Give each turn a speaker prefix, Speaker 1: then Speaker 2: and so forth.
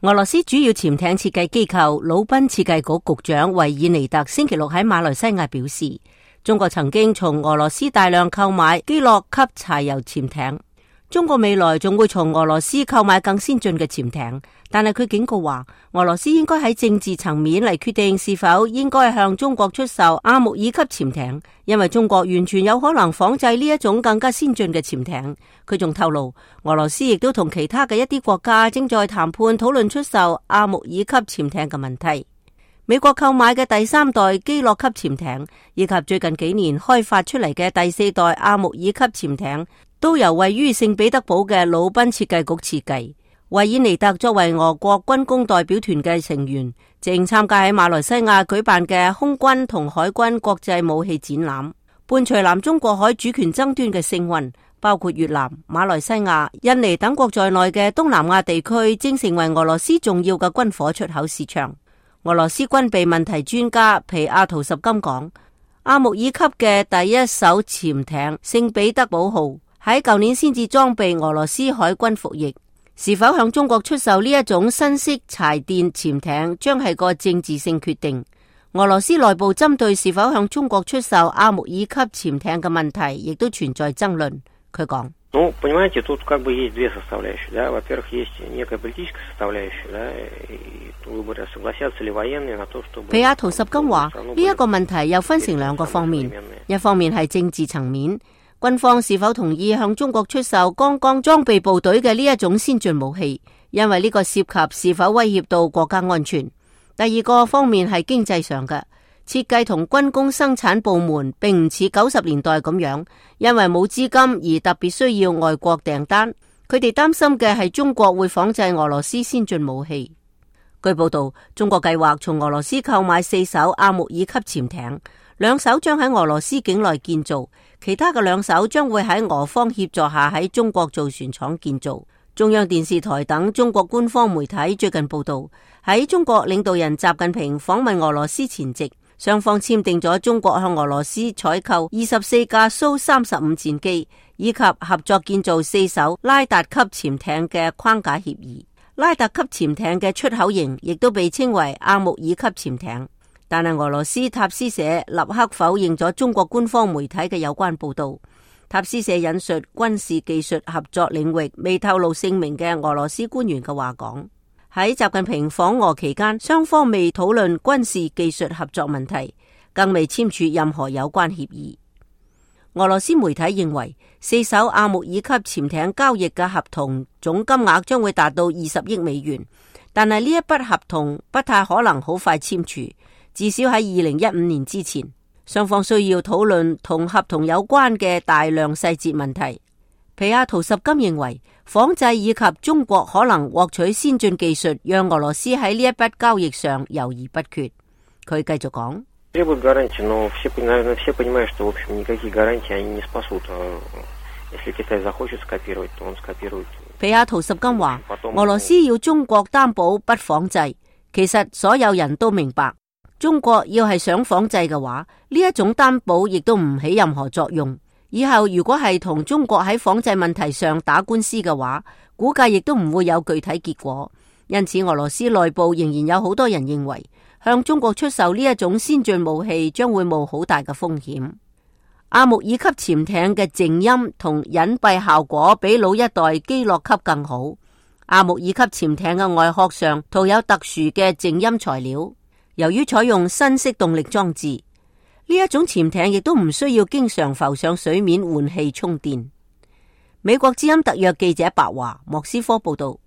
Speaker 1: 俄羅斯主要潛艇設計機構魯賓設計局局長維爾尼特星期六喺馬來西亞表示，中國曾經從俄羅斯大量購買基洛級柴油潛艇，中國未來仲會從俄羅斯購買更先進嘅潛艇，但係佢警告話，俄羅斯應該喺政治層面嚟決定是否應該向中國出售阿穆爾級潛艇，因為中國完全有可能仿製呢一種更加先進嘅潛艇。佢仲透露，俄羅斯亦都同其他嘅一啲國家正在談判討論出售阿穆爾級潛艇嘅問題。美國購買嘅第三代基洛級潛艇，以及最近幾年開發出嚟嘅第四代阿穆爾級潛艇，都由位於聖彼得堡嘅魯賓設計局設計。維爾尼特作為俄國軍工代表團嘅成員，正參加喺馬來西亞舉辦嘅空軍同海軍國際武器展覽。伴隨南中國海主權爭端嘅升溫，包括越南、馬來西亞、印尼等國在內嘅東南亞地區，正成為俄羅斯重要嘅軍火出口市場。俄羅斯軍備問題專家皮亞圖什金講，阿穆爾級嘅第一艘潛艇聖彼得堡號喺舊年先至裝備俄羅斯海軍服役，是否向中國出售呢一種新式柴電潛艇，將係個政治性決定。俄羅斯內部針對是否向中國出售阿穆爾級潛艇嘅問題，亦都存在爭論。佢講，皮亞圖什金話，呢一個問題又分成兩個方面，一方面係政治層面，軍方是否同意向中國出售剛剛裝備部隊嘅呢一種先進武器，因為呢個涉及是否威脅到國家安全。第二個方面係經濟上嘅，設計同軍工生產部門並唔似90年代咁樣，因為冇資金而特別需要外國訂單。佢哋擔心嘅係中國會仿製俄羅斯先進武器。據報道，中國計劃從俄羅斯購買4艘阿穆爾級潛艇，2艘將喺俄羅斯境內建造，其他嘅2艘將會喺俄方協助下喺中國造船廠建造。中央電視台等中國官方媒體最近報道，喺中國領導人習近平訪問俄羅斯前夕，雙方簽訂咗中國向俄羅斯採購24架蘇35戰機，以及合作建造4艘拉達級潛艇嘅框架協議。拉達級潛艇嘅出口型亦都被稱為阿穆爾級潛艇，但係俄羅斯塔斯社立刻否認咗中國官方媒體嘅有關報道。塔斯社引述軍事技術合作領域未透露姓名嘅俄羅斯官員嘅話講，喺習近平訪俄期間，雙方未討論軍事技術合作問題，更未簽署任何有關協議。俄羅斯媒體認為4艘阿穆爾級潛艇交易嘅合同總金額將會達到20億美元，但係呢一筆合同不太可能好快簽署，至少喺2015年之前。雙方需要討論同合同有關嘅大量細節問題。皮亞圖什金認為，仿製以及中國可能獲取先進技術，讓俄羅斯喺呢一筆交易上猶豫不決。佢繼續講，皮亞圖什金話，俄羅斯要中國擔保不仿製，其實所有人都明白，中國要係想仿製嘅話，呢一種擔保亦都唔起任何作用。以後如果係同中國喺仿製問題上打官司嘅話，估計亦都唔會有具體結果。因此，俄羅斯內部仍然有好多人認為，向中國出售呢一種先進武器將會冒好大嘅風險。阿穆爾級潛艇嘅靜音同隱蔽效果比老一代基洛級更好。阿穆爾級潛艇嘅外殼上塗有特殊嘅靜音材料。由於採用新式動力裝置，呢一種潛艇亦都唔需要經常浮上水面換氣充電。美國之音特約記者白華莫斯科報道。